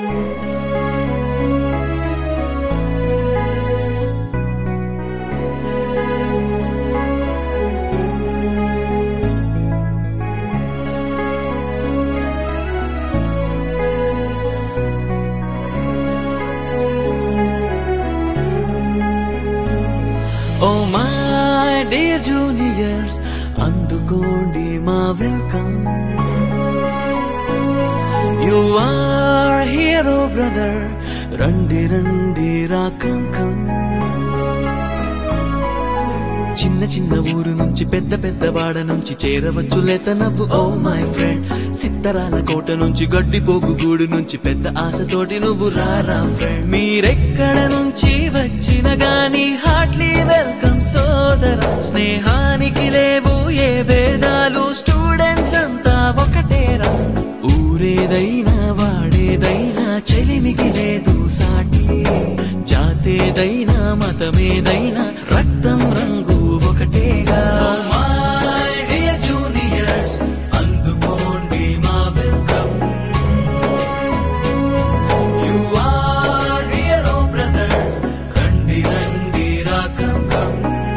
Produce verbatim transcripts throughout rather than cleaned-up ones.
Oh my dear juniors, అందుకోండి మా welcome. You are hero brother, రండి రండి రాకం కం. చిన్న చిన్న ఊరు నుంచి పెద్ద పెద్ద వాడ నుంచి చేరవచ్చు లేత నవ్వు. ఓ మై ఫ్రెండ్, సిత్తరాల కోట నుంచి గడ్డిపోగు గూడు నుంచి పెద్ద ఆశతోటి నువ్వు రారా ఫ్రెండ్. మీరెక్కడ నుంచి వచ్చిన గాని హార్ట్లీ వెల్కమ్ సోదర. స్నేహానికి లేవు ఏ భేదాలు, స్టూడెంట్స్ అంతా ఒకటేరా. ఊరేదైనా వాడేదైనా చెలిమికి లేదు సాటి. జాతేదైనా మతమేదైనా రక్తం రంగు ఒకటేగా. జూనియర్స్ అందుకోండి మా welcome. You are hero brother, రండి రండి రాకం కం.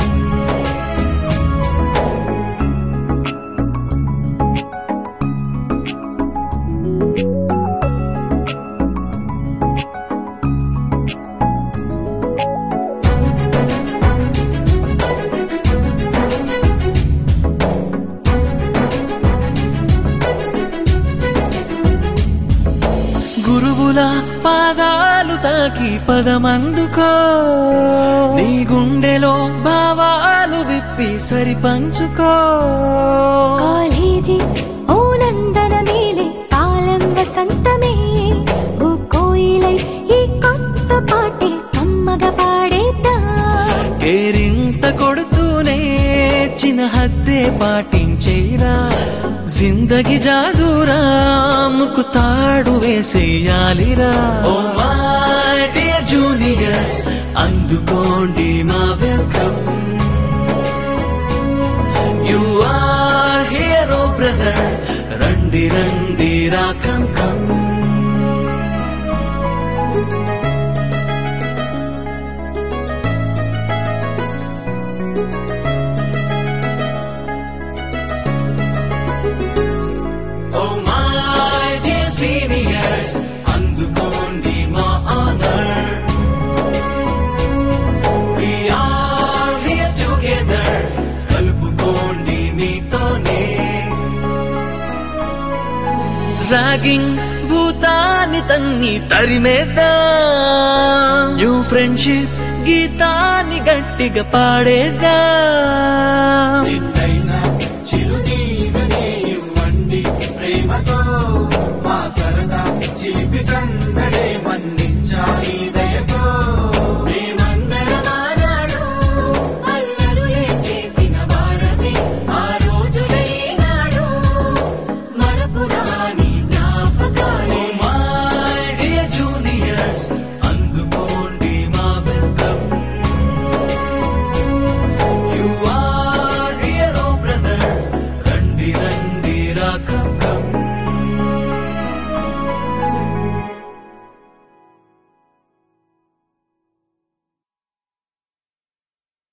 గురువుల పాదాలు తాకి పదమందుకో. నీ గుండెలో భావాలు విప్పి సరి పంచుకో. కాలేజీ ఓ నందన మేలే, కాలం వసంతమే. ఓ కోయిలై ఈ కొత్త పాటే కమ్మగా పాడేద్దా. కేరింత కొడుతూనే చిన్న హద్దే పాటించేరా. జిందగి జాదురా, ముక్కు తాడు వేసేయాలిరా. ఓ మై డియర్ జూనియర్స్ అందుకోండి మా welcome. You are hero brother, రండి రండి రాకం కం. Oh my dear seniors, అందుకోండి మా honor. We are here together, కలుపుకోండి మీతోనే. రాగింగ్ భూతాన్ని తన్ని తరిమేద్దాం. న్యూ ఫ్రెండ్షిప్ గీతాన్ని గట్టిగా పాడేద్దాం.